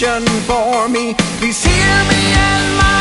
salvation for me. Please hear me and my